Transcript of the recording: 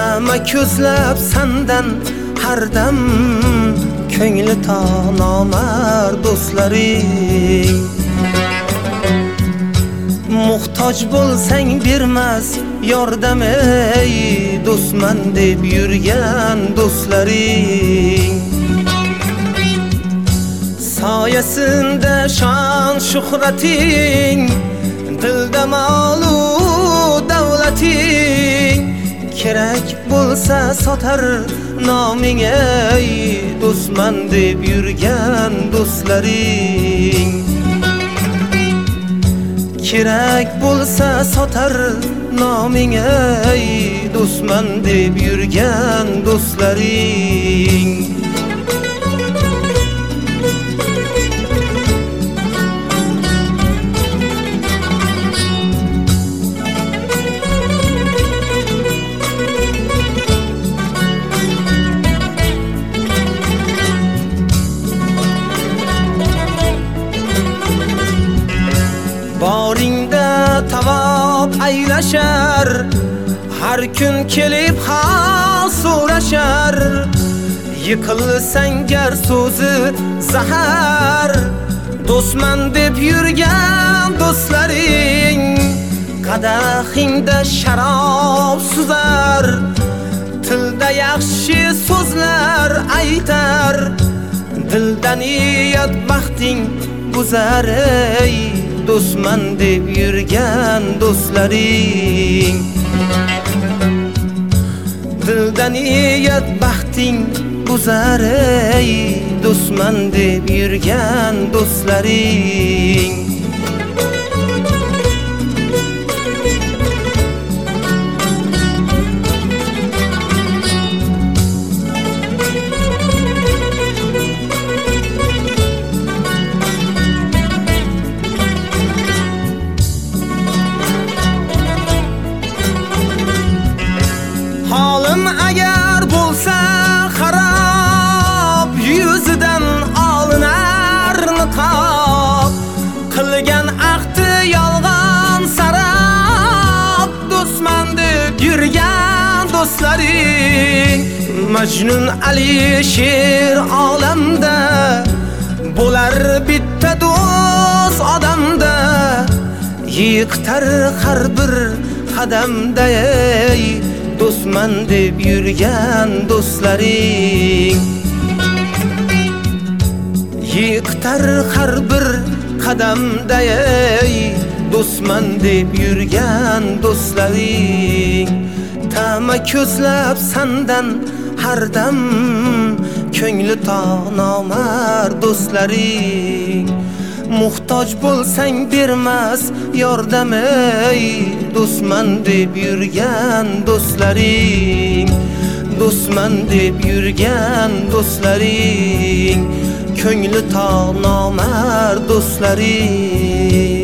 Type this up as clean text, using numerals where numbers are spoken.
Tama ko'zlab sandan har dam ko'ngli nomar do'stlaring. Muhtoj bo'lsang bermas yordam ey do'stman deb yurgan do'stlaring. Soyasında şan shuhrating, dilda molu davlating. Kerak bo'lsa sotar noming ey do'stman deb yurgan do'stlaring. Kerak bo'lsa sotar noming ey do'stman deb yurgan do'stlaring. Boringda tavob aylashar, har kun kelib hal so'rashar. Yiqilsang gar so'zi zahar, do'stman deb yurgan do'stlaring. Qadahingda sharob suzar, tilda yaxshi so'zlar aytar. Dildan niyat baxting buzar ey do'stman deb yurgan do'stlaring. Dildan niyat baxting buzar ey do'stman deb yurgan do'stlaring. Halim agar bo'lsa xarob, yuzidan olinar niqob. Qilgan ahdi yolg'on sarab, do'stman deb yurgan do'stlaring. Majnun Alisher olamda bo'lar bitta do'st odamda. Yiqitar har bir qadamda ey do'stman deb yurgan do'stlaring. Yiqitar har bir qadamda ey do'stman deb yurgan do'stlaring. Tama ko'zlab sandan har dam ko'ngli nomar do'stlaring. Muhtoj bo'lsang bermas yordam ey do'stman deb yurgan do'stlaring. Do'stman deb yurgan do'stlaring. Ko'ngli nomar do'stlaring.